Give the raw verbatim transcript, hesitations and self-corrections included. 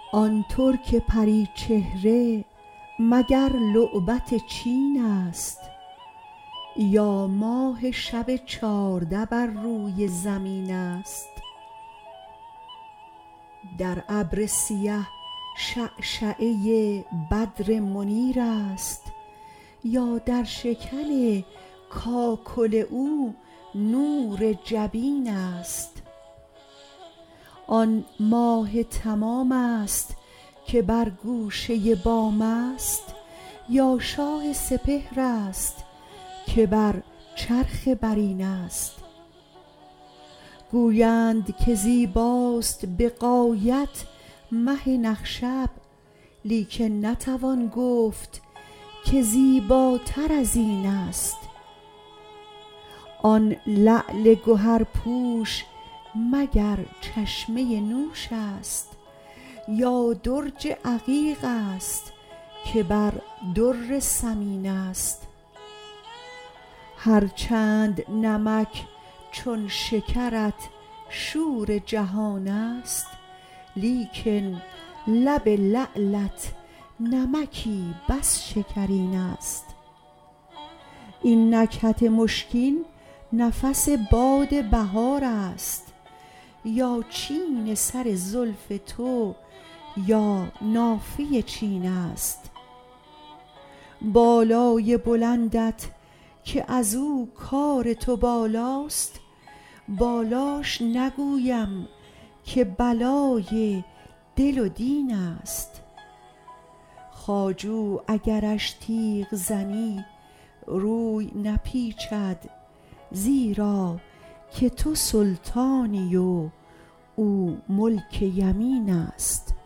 آن ترک پری چهره مگر لعبت چین است، یا ماه شب چارده بر روی زمین است؟ در ابر سیه شعشعه بدر منیر است، یا در شکن کاکل او نور جبین است؟ آن ماه تمام است که بر گوشه بام است، یا شاه سپهر است که بر چرخ برین است؟ گویند که زیباست به غایت مه نخشب، لیکن نتوان گفت که زیباتر از این است. آن لعل گهرپوش مگر چشمه نوش است، یا درج عقیق است که بر در ثمین است؟ هرچند نمک چون شکرت شور جهان است، لیکن لب لعلت نمکی بس شکرین است. این نکهت مشکین نفس باد بهار است، یا چین سر زلف تو یا نافه چین است؟ بالای بلندت که از او کار تو بالاست، بالاش نگویم که بلای دل و دین است. خواجو اگرش تیغ زنی روی نپیچد، زیرا که تو سلطانی و او ملک یمین است.